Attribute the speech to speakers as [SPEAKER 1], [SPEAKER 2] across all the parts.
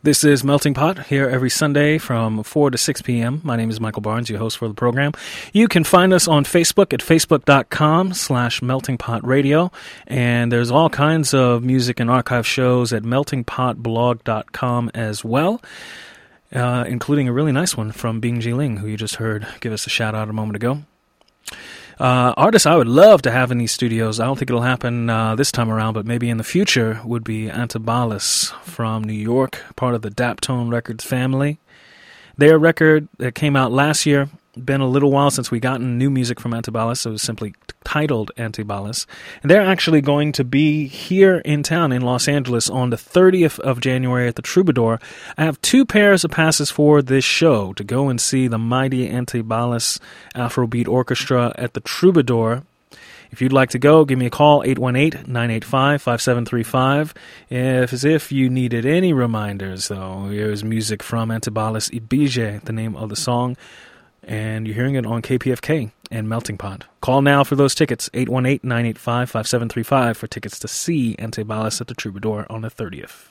[SPEAKER 1] This is Melting Pot, here every Sunday from 4 to 6 p.m. My name is Michael Barnes, your host for the program. You can find us on Facebook at facebook.com/meltingpotradio, and there's all kinds of music and archive shows at meltingpotblog.com as well, including a really nice one from Bing Ji Ling, who you just heard give us a shout-out a moment ago. Artists I would love to have in these studios, I don't think it'll happen this time around, but maybe in the future, would be Antibalas from New York, part of the Daptone Records family. Their record that came out last year, been a little while since we gotten new music from Antibalas, so it was simply titled Antibalas. And they're actually going to be here in town in Los Angeles on the 30th of January at the Troubadour. I have 2 pairs of passes for this show to go and see the mighty Antibalas Afrobeat Orchestra at the Troubadour. If you'd like to go, give me a call, 818-985-5735. As if you needed any reminders, though, here's music from Antibalas Ibije, the name of the song. And you're hearing it on KPFK and Melting Pot. Call now for those tickets, 818-985-5735 for tickets to see Antibalas at the Troubadour on the 30th.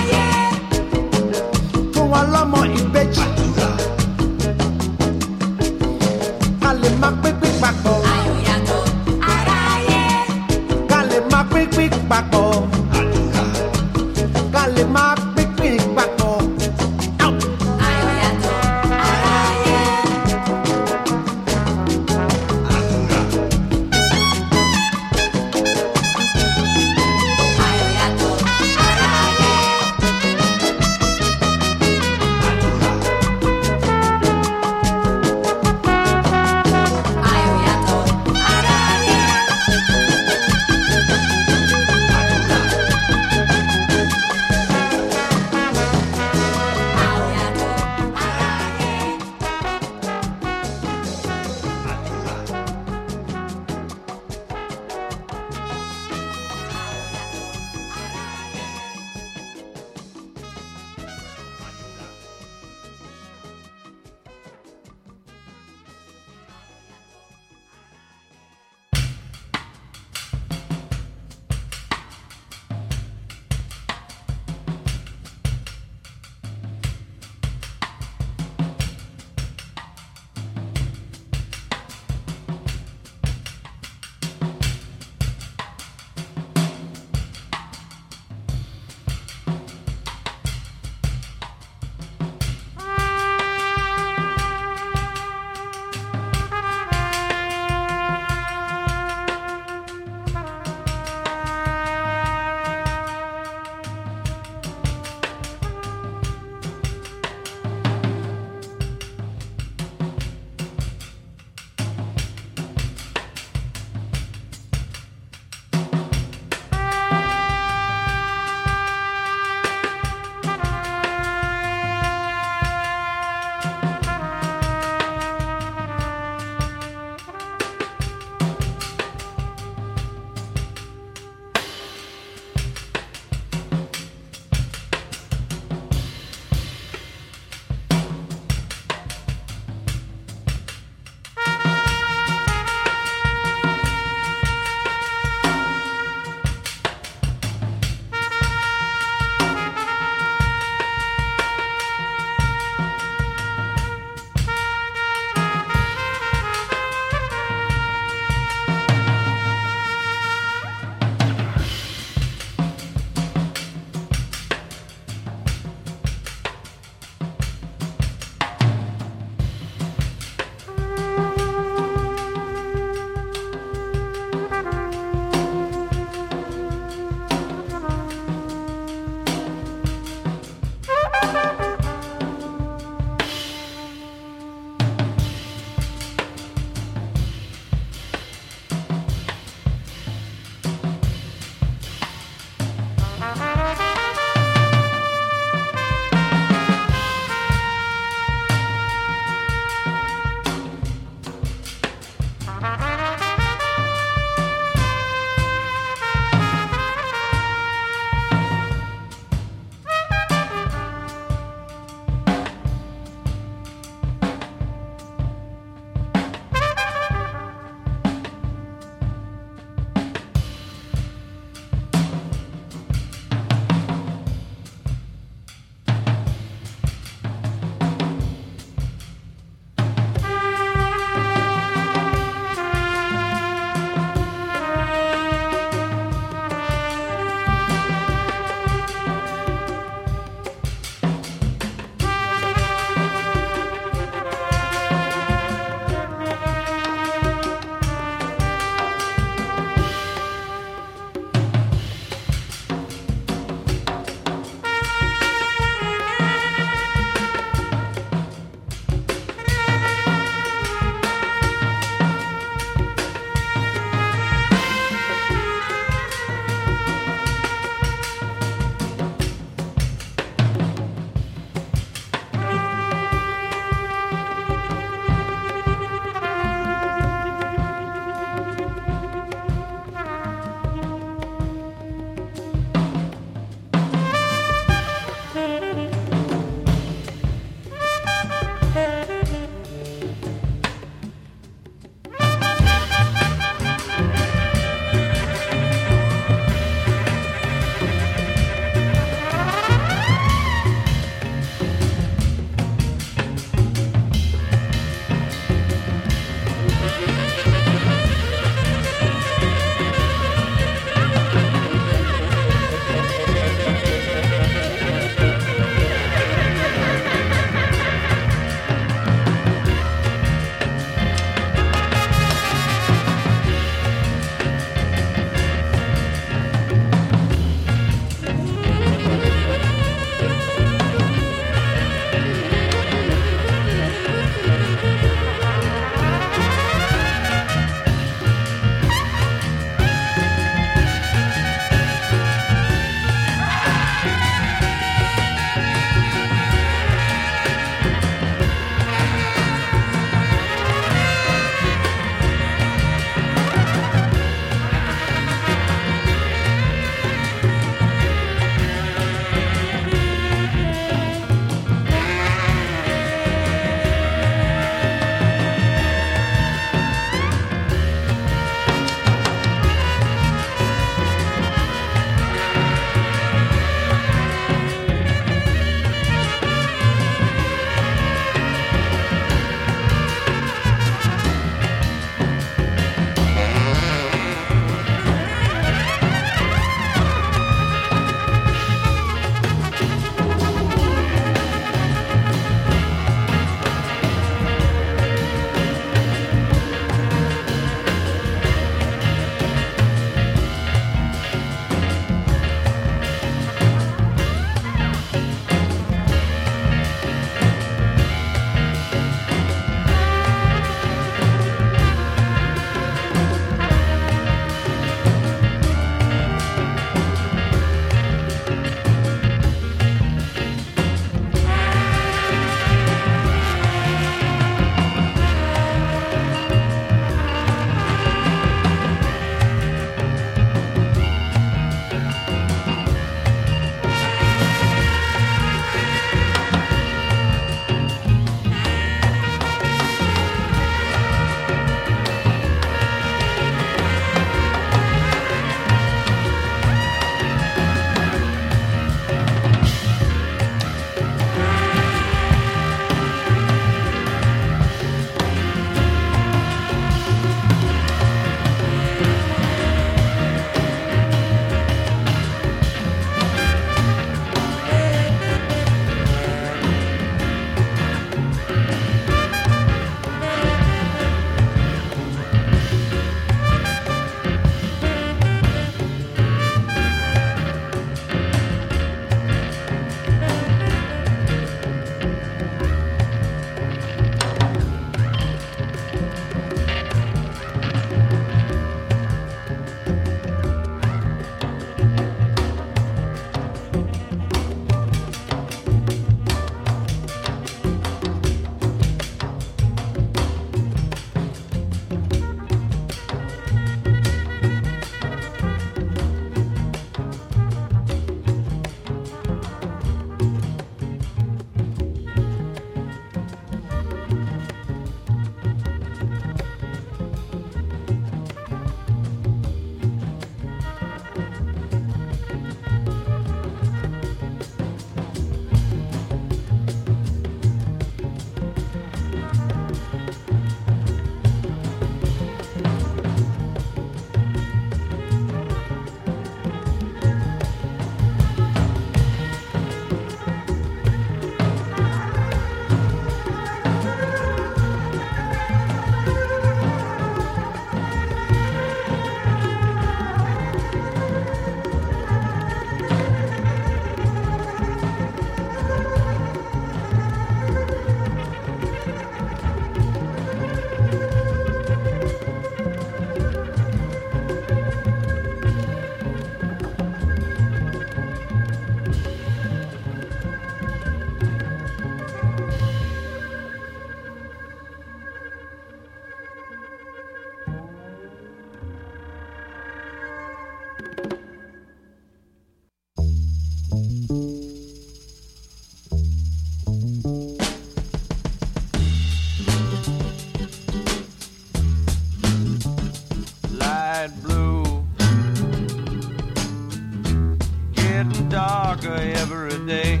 [SPEAKER 2] every day.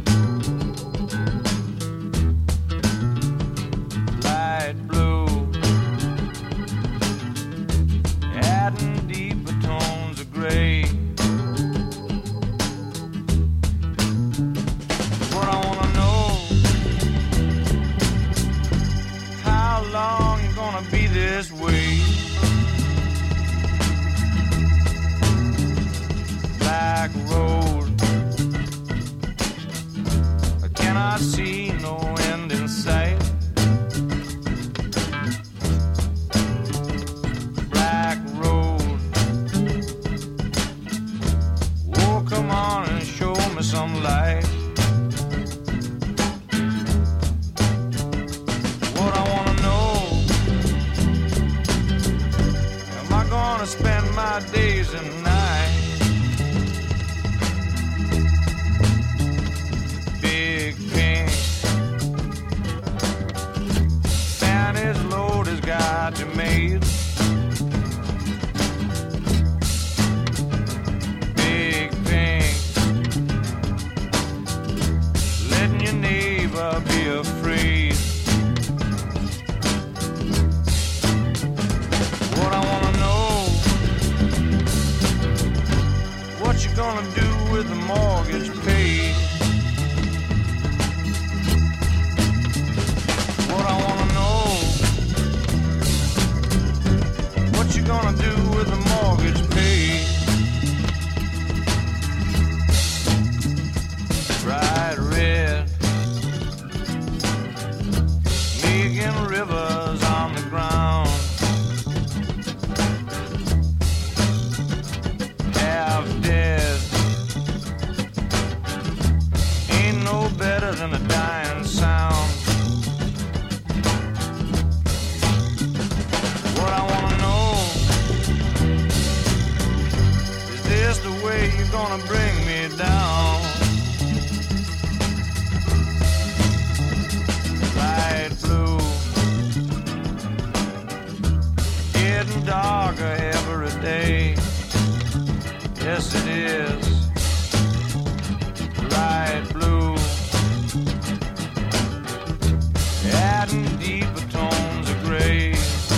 [SPEAKER 2] Light blue, adding deeper tones of gray. What I wanna know, how long you gonna be this way? Black road, I cannot see no end in sight. Black road, oh come on and show me some light. What I wanna know, am I gonna spend my days and nights? Got you made. Big pink, letting your neighbor be afraid. What I wanna know, what you gonna do with the mortgage paid? What I wanna know, what you gonna do with the mortgage paid? Bright red, making rivers on the ground. Half dead, ain't no better than a dying sound. What I wanna know, is this the way you're gonna bring me down? Light blue, getting darker every day. Yes it is. Light blue, adding deeper tones of gray.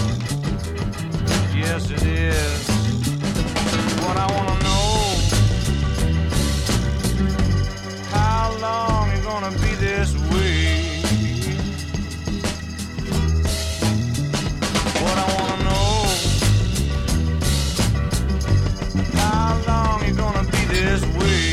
[SPEAKER 2] Yes it is. What I wanna know, how long you gonna be this way? What I wanna know, how long you gonna be this way?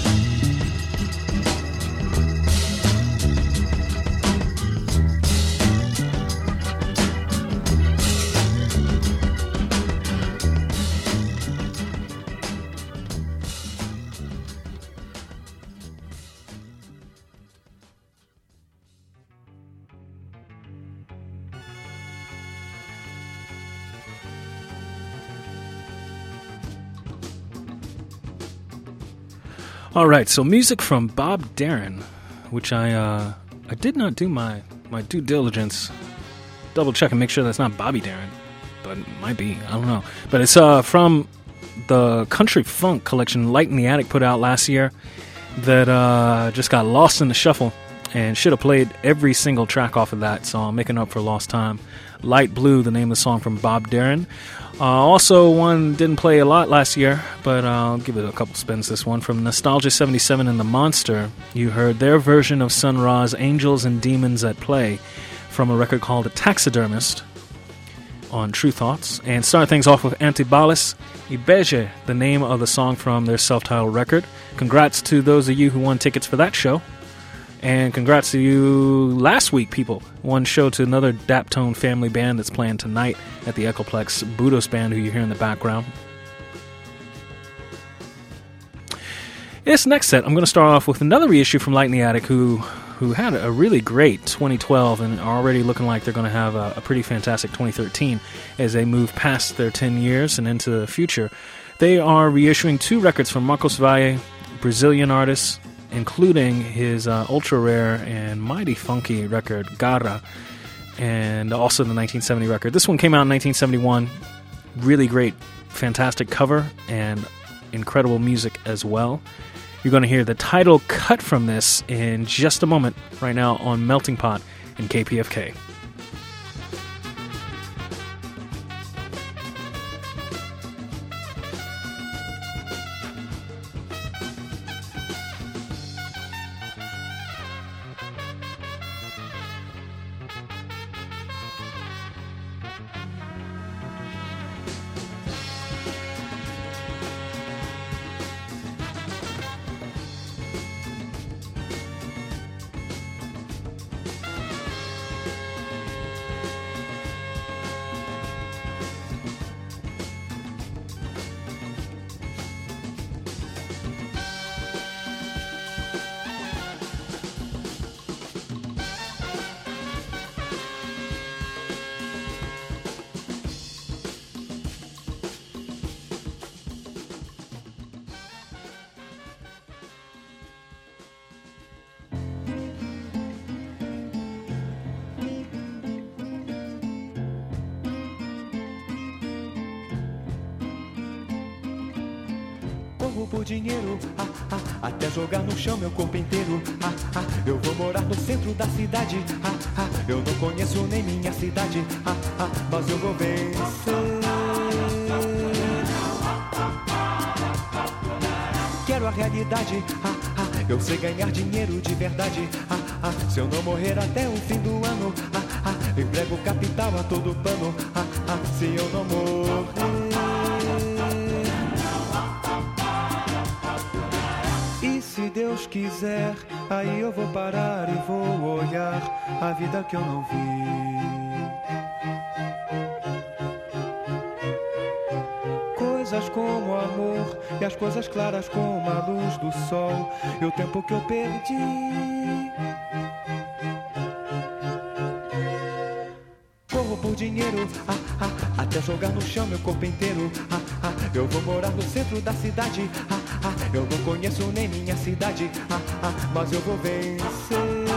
[SPEAKER 1] All right, so music from Bob Darin, which I did not do my due diligence, double check and make sure that's not Bobby Darin, but it might be, I don't know. But it's from the Country Funk collection Light in the Attic put out last year that just got lost in the shuffle and should have played every single track off of that, so I'm making up for lost time. Light Blue, the name of the song from Bob Darin. Also, one didn't play a lot last year, but I'll give it a couple spins. This one from Nostalgia 77 and The Monster. You heard their version of Sun Ra's Angels and Demons at Play from a record called A Taxidermist on True Thoughts. And start things off with Antibalas Ibeje, the name of the song from their self-titled record. Congrats to those of you who won tickets for that show. And congrats to you last week, people. One show to another Daptone family band that's playing tonight at the Echoplex, Budos Band, who you hear in the background. This next set, I'm going to start off with another reissue from Light in the Attic, who had a really great 2012 and are already looking like they're going to have a pretty fantastic 2013 as they move past their 10 years and into the future. They are reissuing 2 records from Marcos Valle, Brazilian artist, including his ultra-rare and mighty funky record, Garra, and also the 1970 record. This one came out in 1971. Really great, fantastic cover, and incredible music as well. You're going to hear the title cut from this in just a moment, right now on Melting Pot in KPFK.
[SPEAKER 3] Por dinheiro, até jogar no chão meu corpo inteiro. Eu vou morar no centro da cidade. Eu não conheço nem minha cidade. Mas eu vou vencer. Quero a realidade. Eu sei ganhar dinheiro de verdade. Se eu não morrer até o fim do ano, emprego capital a todo pano. Se eu não morrer. Se Deus quiser, aí eu vou parar e vou olhar a vida que eu não vi. Coisas como amor e as coisas claras como a luz do sol e o tempo que eu perdi. Corro por dinheiro, até jogar no chão meu corpo inteiro. Eu vou morar no centro da cidade. Eu não conheço nem minha cidade, mas eu vou vencer.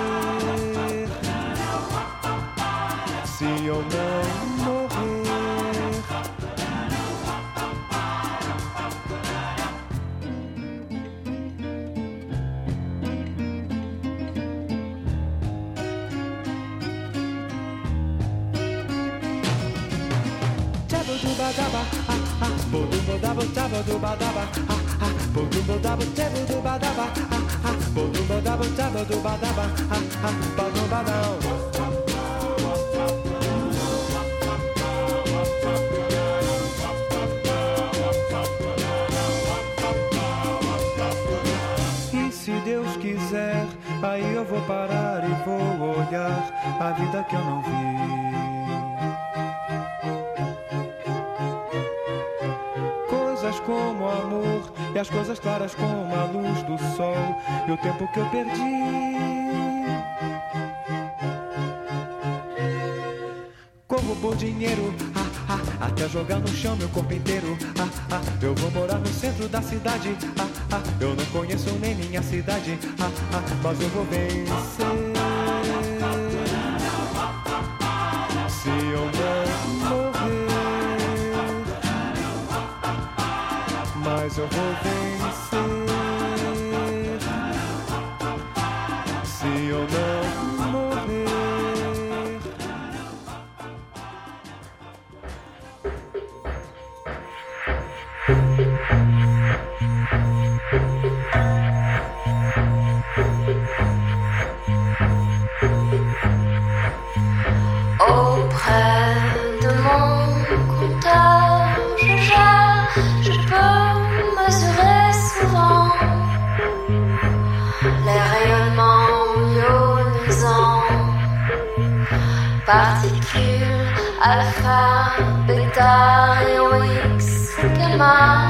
[SPEAKER 3] Se eu não morrer. Badaba, bodo badaba, chabo badaba, bodo badaba, chabo badaba, bodo badaba, chabo badaba, bodo badão. E se Deus quiser, aí eu vou parar e vou olhar a vida que eu não vi. Como amor e as coisas claras como a luz do sol e o tempo que eu perdi. Corro por dinheiro, até jogar no chão meu corpo inteiro. Eu vou morar no centro da cidade. Eu não conheço nem minha cidade, mas eu vou vencer. Se eu não morrer. Mas eu vou vencer. Se eu não morrer.
[SPEAKER 4] Auprès de mon compteur, je peux mesurer souvent les rayonnements ionisants, particules alpha, bêta, rayons X, gamma.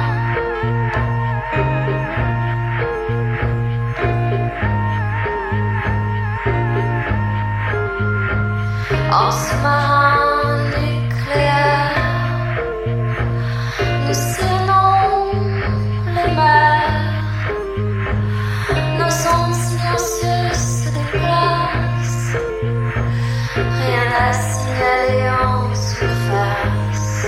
[SPEAKER 4] En sous-marin nucléaire, nous sillonnons les mers. Nos ondes silencieuses se déplacent, rien à signaler en surface.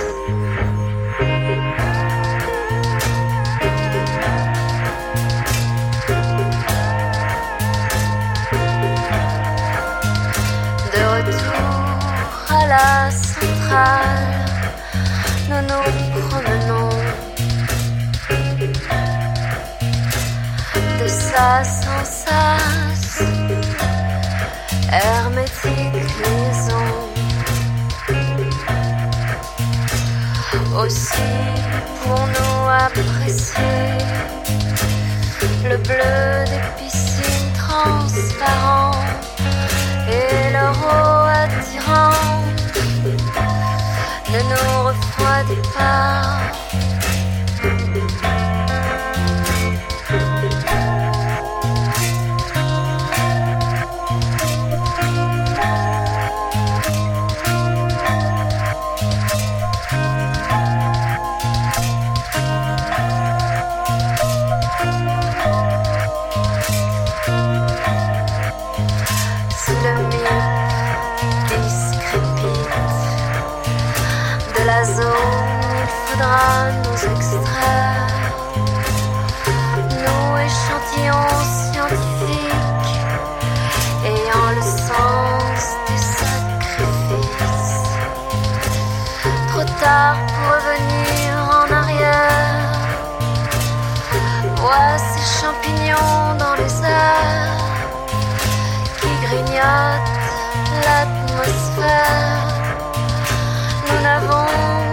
[SPEAKER 4] centrale, nous nous promenons de sas en sas, hermétique liaison. Aussi pouvons-nous apprécier le bleu des piscines transparentes et leur eau attirante. Ne nous refroidis pas. Nous extraire, nous échantillons scientifiques ayant le sens du sacrifice. Trop tard pour revenir en arrière. Vois ces champignons dans les airs qui grignotent l'atmosphère. Nous n'avons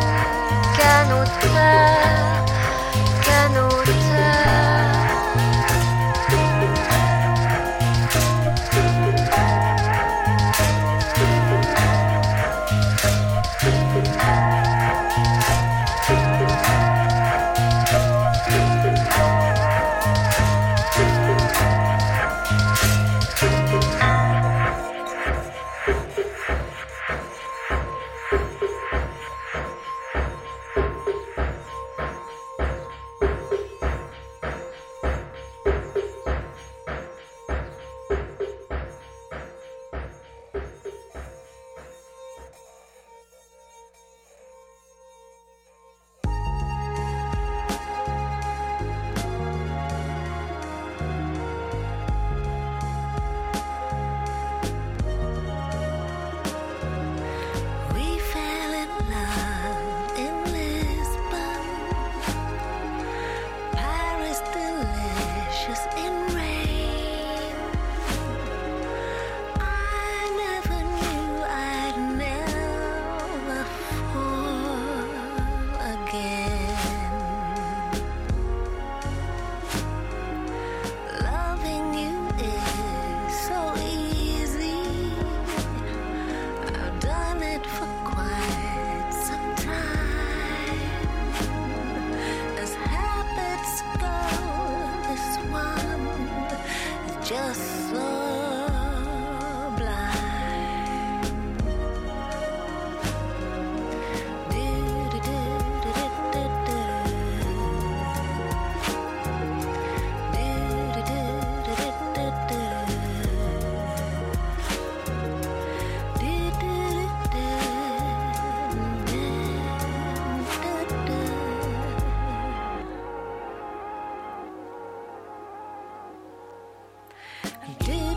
[SPEAKER 4] qu'à nous taire, qu'à nous taire.
[SPEAKER 5] Do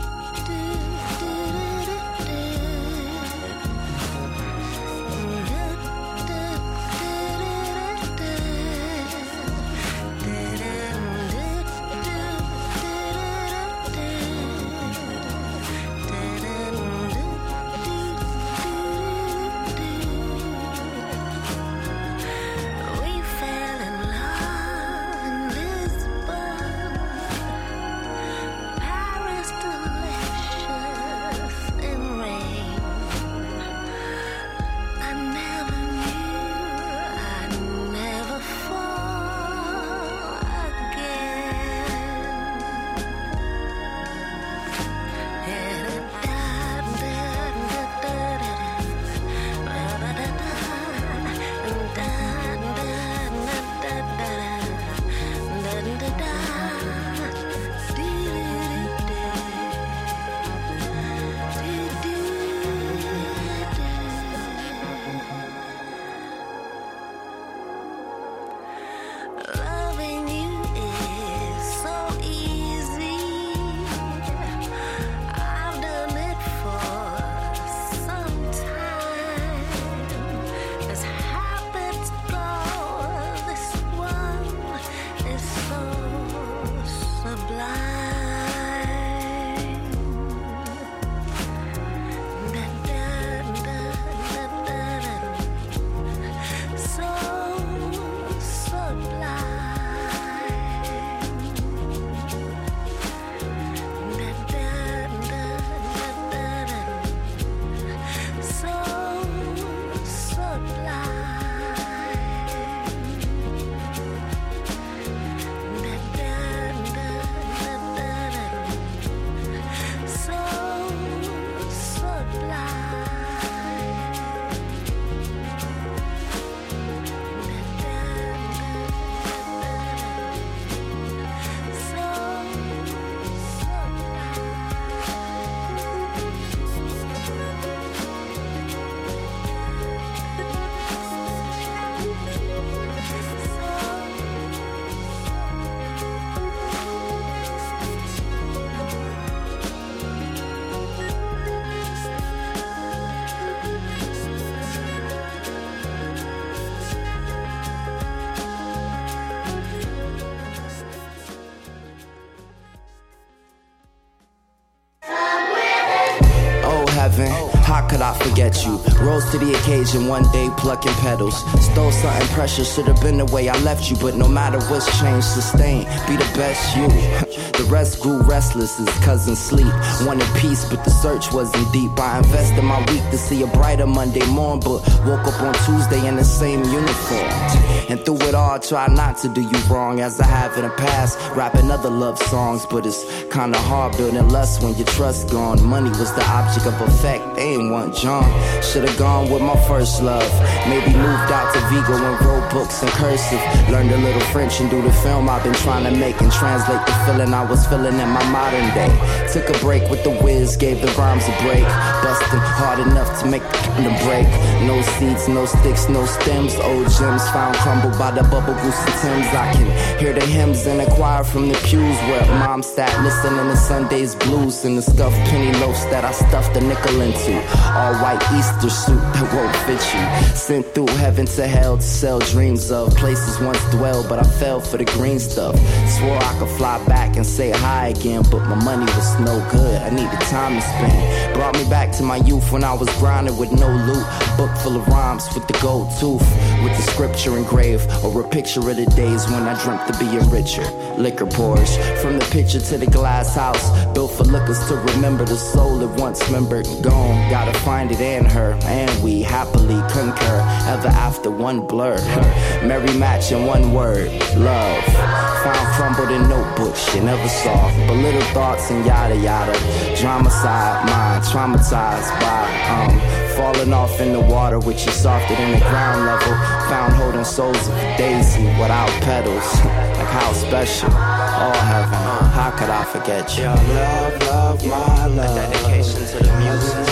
[SPEAKER 5] heaven. How could I forget you? Rose to the occasion, one day plucking petals. Stole something precious, should have been the way I left you. But no matter what's changed, sustain, be the best you. The rest grew restless as cousins sleep. Wanted peace, but the search wasn't deep. I invested my week to see a brighter Monday morn, but woke up on Tuesday in the same uniform. And through it all, I try not to do you wrong, as I have in the past. Rapping other love songs, but it's kinda hard building lust when your trust gone. Money was the object of effect, they ain't want John. Should've gone with my first love. Maybe moved out to Vigo and wrote books in cursive. Learned a little French and do the film I've been trying to make, and translate the feeling I was feeling in my modern day. Took a break with the whiz, gave the rhymes a break. Busting hard enough to make the break. No seeds, no sticks, no stems. Old gems found crumbled by the bubble goose and Timbs. I can hear the hymns in the choir from the pews where mom sat listening to Sunday's blues, and the stuffed penny loaves that I stuffed a nickel into. All white Easter suit that won't fit you. Sent through heaven to hell to sell dreams of places once dwelled, but I fell for the green stuff. Swore I could fly back and say hi again, but my money was no good. I needed time to spend. Brought me back to my youth when I was grinding with no loot. Book full of rhymes with the gold tooth, with the scripture engraved, or a picture of the days when I dreamt of being richer. Liquor pours from the picture to the glass house, built for lookers to remember the soul that once remembered and gone. Gotta find it in her, and we happily concur. Ever after one blur, merry match in one word, love. Found crumbled in notebooks you never saw, but little thoughts and yada yada. Drama side mind, traumatized by falling off in the water, which is softer than the ground level. Found holding souls of a daisy without petals. Like how special, all heaven. How could I forget you?
[SPEAKER 6] Your love, love, my love.
[SPEAKER 5] A dedication to the music.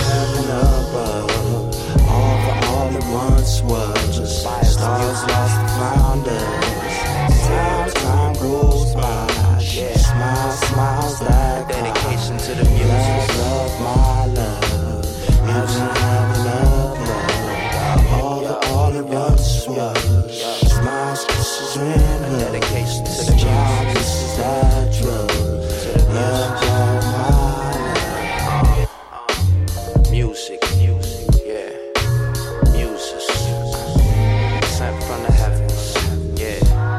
[SPEAKER 6] All it once was. Stars lost and found us. Time goes by. Smiles that
[SPEAKER 5] dedication to the music.
[SPEAKER 6] Love, my love. Music, love. All it once was. Smiles, kisses, and love.
[SPEAKER 5] Dedication to the music.
[SPEAKER 6] This is that drug. Love, my love.
[SPEAKER 5] Music, yeah. Music. Sent from the heavens, yeah.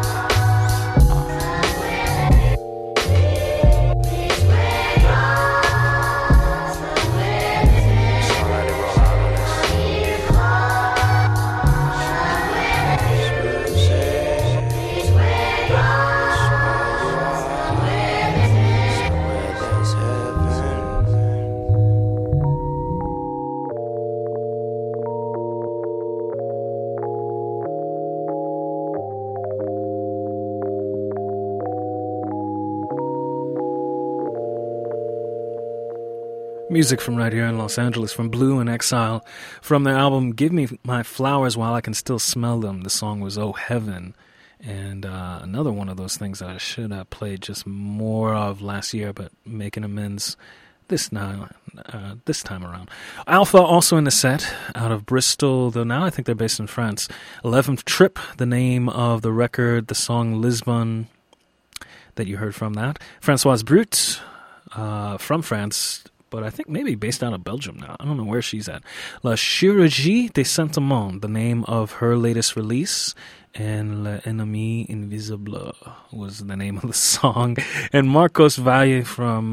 [SPEAKER 1] Music from right here in Los Angeles, from Blue in Exile, from their album Give Me My Flowers While I Can Still Smell Them. The song was Oh Heaven, and another one of those things I should have played just more of last year, but making amends this time around. Alpha also in the set, out of Bristol, though now I think they're based in France. 11th Trip, the name of the record, the song Lisbon that you heard from that. Françoise Brut, from France, but I think maybe based out of Belgium now. I don't know where she's at. La Chirurgie des Sentiments, the name of her latest release, and L'Ennemi Invisible was the name of the song. And Marcos Valle from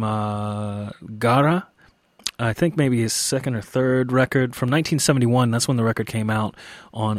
[SPEAKER 1] Gara, I think maybe his second or third record from 1971. That's when the record came out on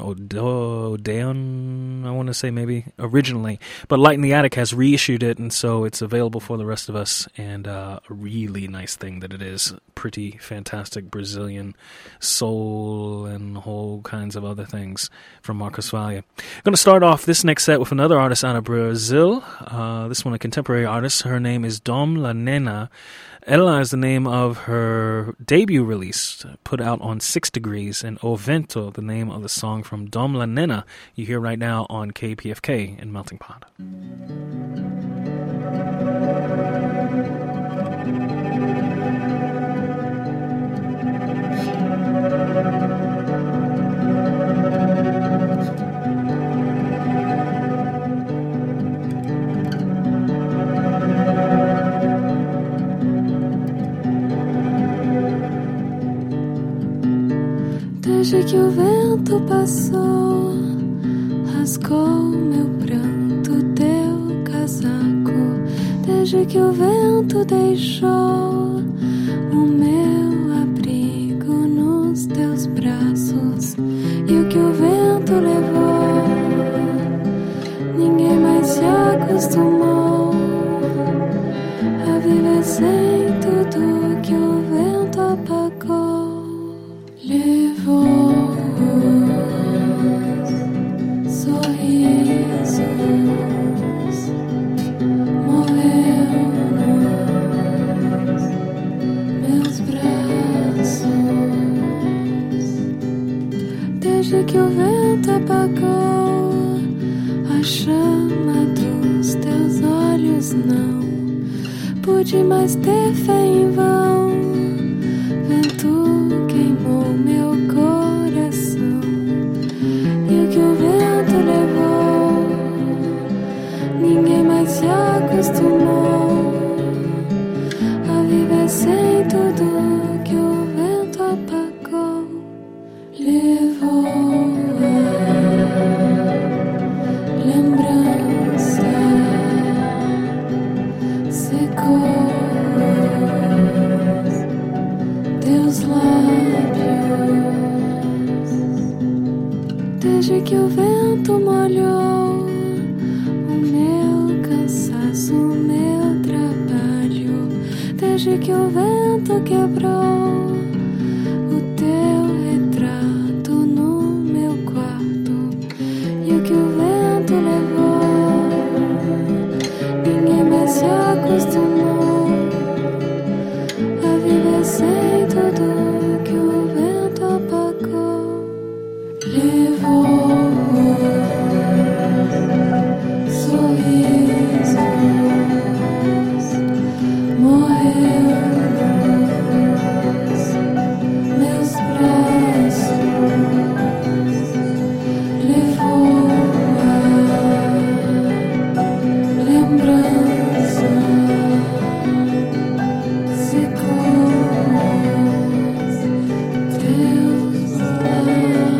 [SPEAKER 1] Odeon, I want to say maybe originally. But Light in the Attic has reissued it, and so it's available for the rest of us. And a really nice thing that it is. Pretty fantastic Brazilian soul and whole kinds of other things from Marcos Valle. Going to start off this next set with another artist out of Brazil. This one a contemporary artist. Her name is Dom La Nena. Ella is the name of her debut release, put out on 6 Degrees, and O Vento, the name of the song from Dom La Nena, you hear right now on KPFK in Melting Pot.
[SPEAKER 7] Desde que o vento passou, rasgou meu pranto, teu casaco. Desde que o vento deixou o meu abrigo nos teus braços, e o que o vento levou, ninguém mais se acostumou a viver sem tudo que o vento apagou. Levou os sorrisos, morreu nos meus braços. Desde que o vento apagou a chama dos teus olhos, não pude mais ter fé em vão. Vento queimou meu coração, e o que o vento levou, ninguém mais se acostumou a viver sem tudo que o vento apagou. Levou a lembrança, secou teus lábios. Desde que o vento molhou o meu cansaço, o meu trabalho. Desde que o vento quebrou o teu retrato no meu quarto, e o que o vento levou, ninguém mais se acostumou a viver sem tudo que o vento apagou. Levou sorrisos, morreu nos meus braços. Levou a lembrança, secou teus lábios.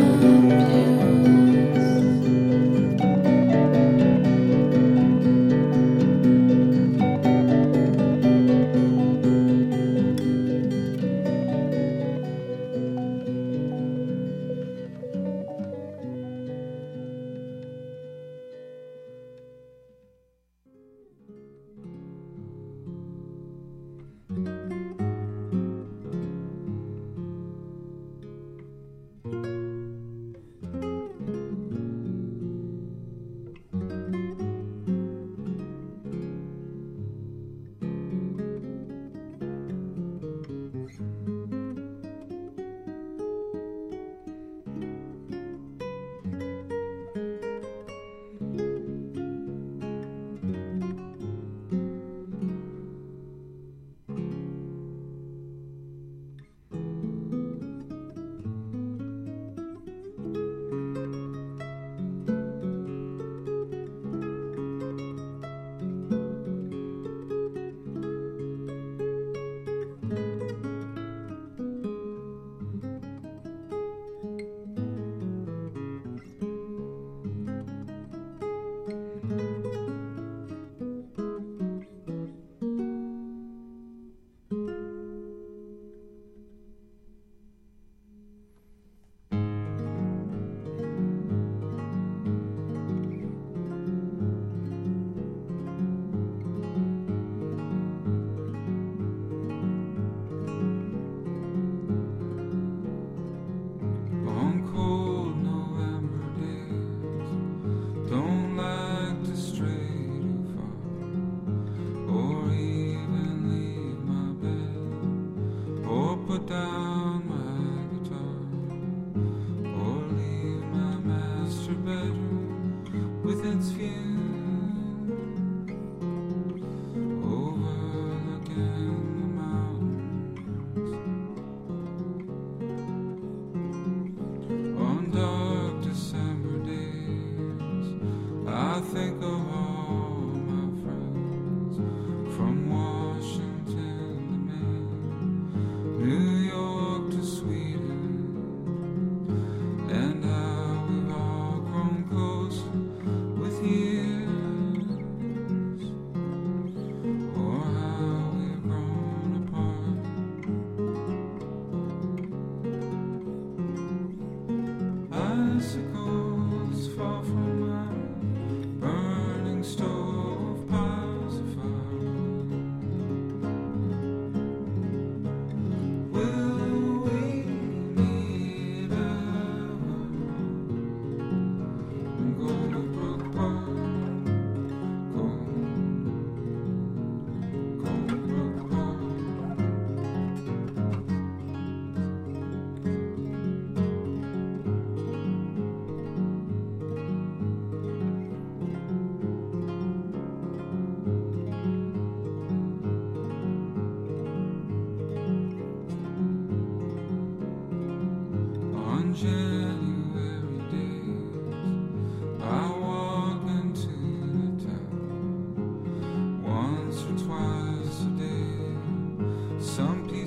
[SPEAKER 7] New York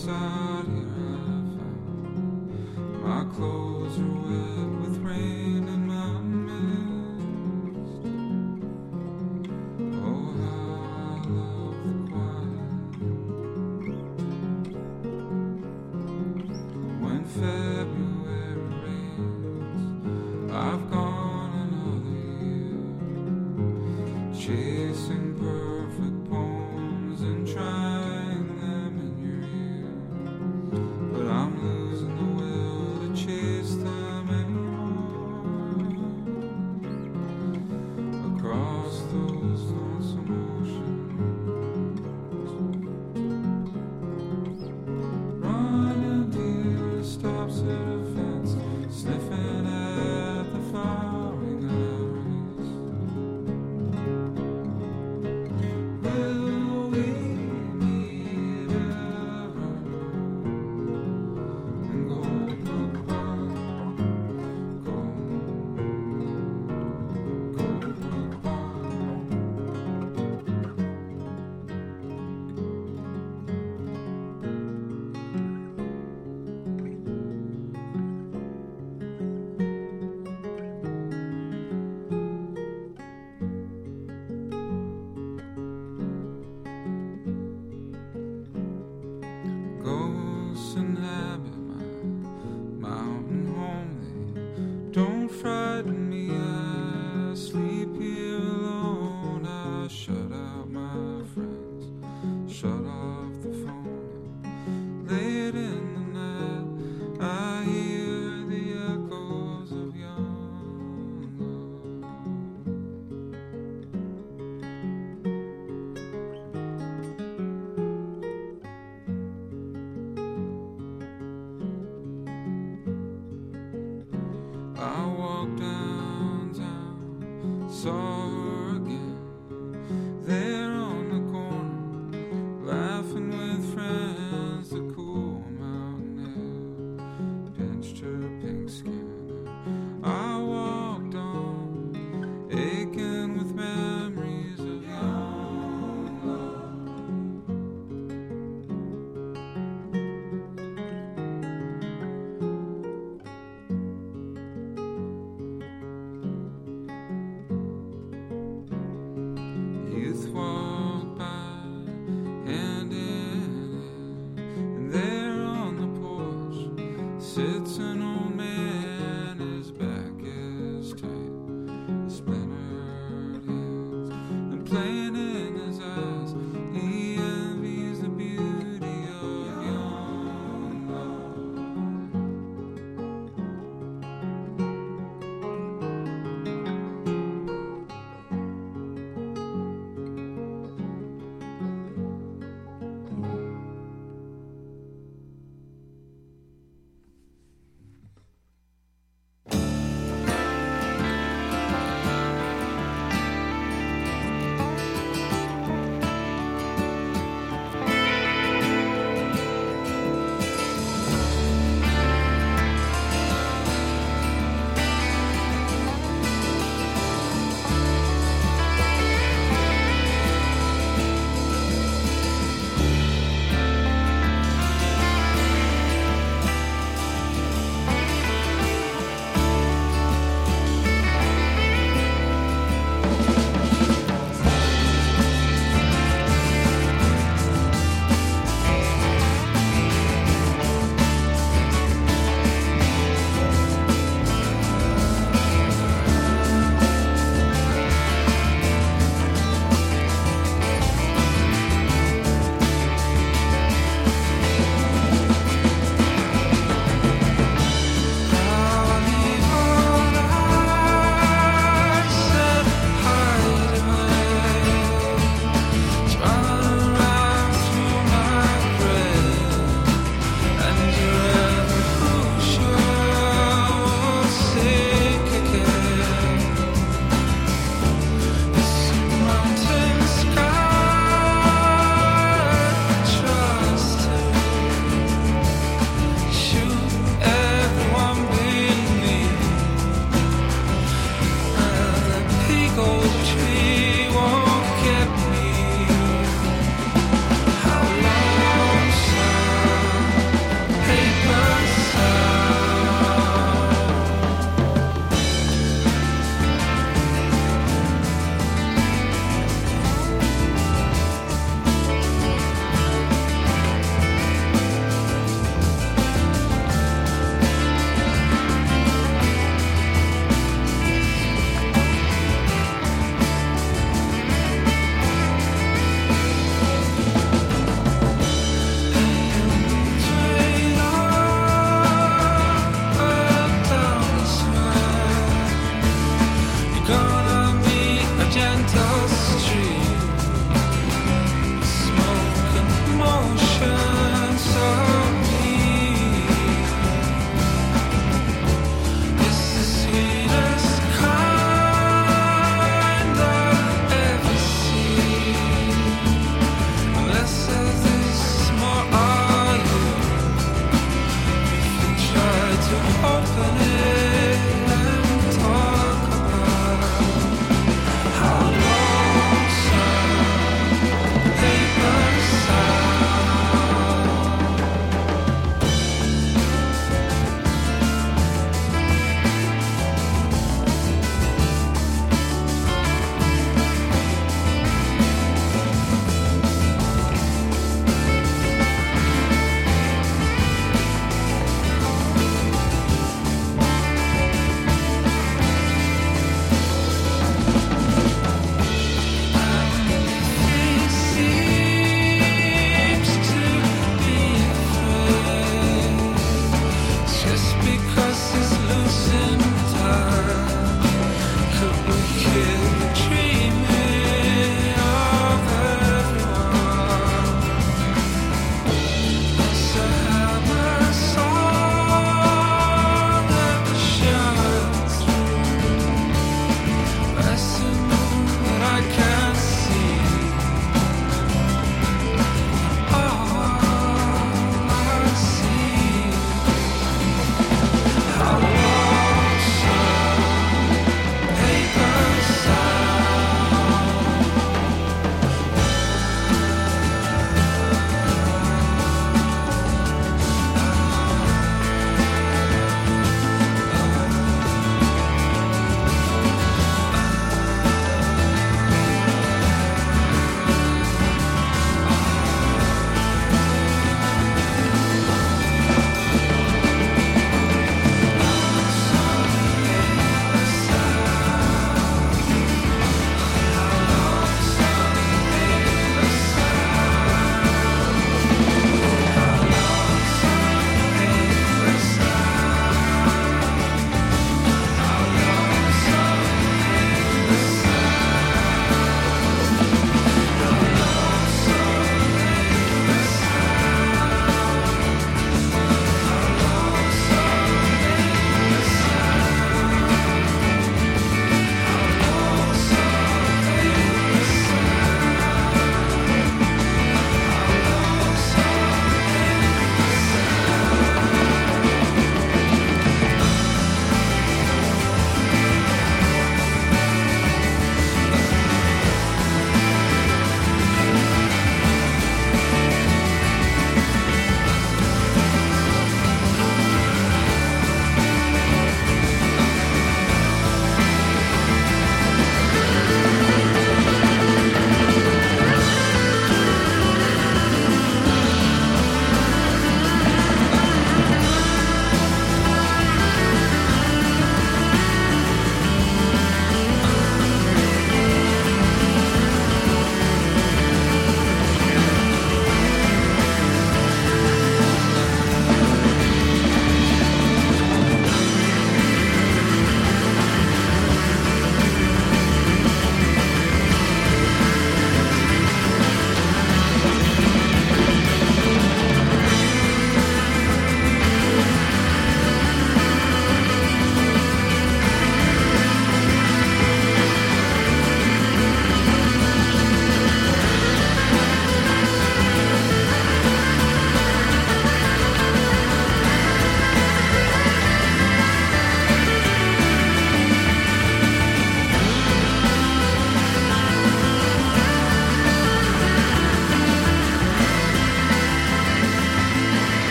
[SPEAKER 8] outside here I found my clothes are wet with rain and my mist. Oh, how I love the quiet when February rains. I've gone another year chasing perfect poems and trying them in your ear, but I'm losing the will to chase them anymore. Across those lonesome oceans, running deer stops at a fence, sniffing at the flowering iris. Will we meet ever in Goldbrook Pond? Goldbrook Pond. Ghosts inhabit my mountain home. They don't frighten me. I sleep here alone. I shut out my friends, shut off the phone. Late in the night, I hear the echoes of young love. I walked downtown, saw her again, there on the corner, laughing with friends. The cool mountain air pinched her pink skin. I walked on, aching with memories of young love.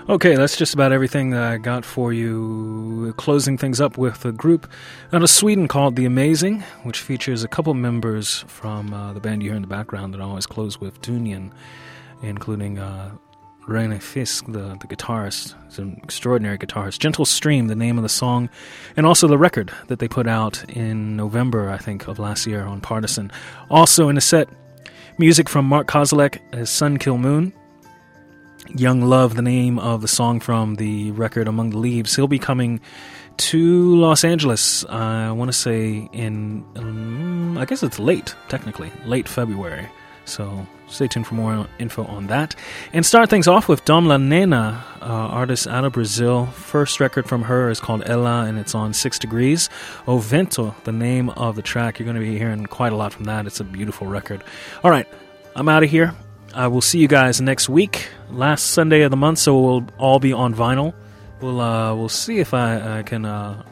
[SPEAKER 1] Okay, that's just about everything that I got for you. Closing things up with a group out of Sweden called The Amazing, which features a couple members from the band you hear in the background that I always close with, Dunian, including Rene Fisk, the guitarist. He's an extraordinary guitarist. Gentle Stream, the name of the song, and also the record that they put out in November, I think, of last year on Partisan. Also in the set, music from Mark Kozelek as Sun Kill Moon. Young Love, the name of the song from the record Among the Leaves. He'll be coming to Los Angeles, I want to say in, I guess it's late February. So stay tuned for more info on that. And start things off with Dom La Nena, artist out of Brazil. First record from her is called Ela, and it's on 6 Degrees. O Vento, the name of the track. You're going to be hearing quite a lot from that. It's a beautiful record. All right, I'm out of here. I will see you guys next week, last Sunday of the month, so we'll all be on vinyl. We'll see if I can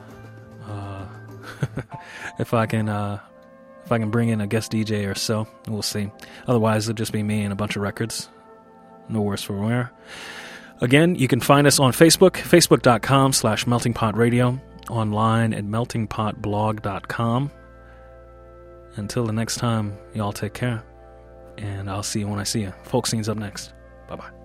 [SPEAKER 1] if I can bring in a guest DJ or so. We'll see. Otherwise, it'll just be me and a bunch of records. No worse for wear. Again, you can find us on Facebook, facebook.com/meltingpotradio, online at meltingpotblog.com. Until the next time, y'all take care. And I'll see you when I see you. Folk Scene's up next. Bye-bye.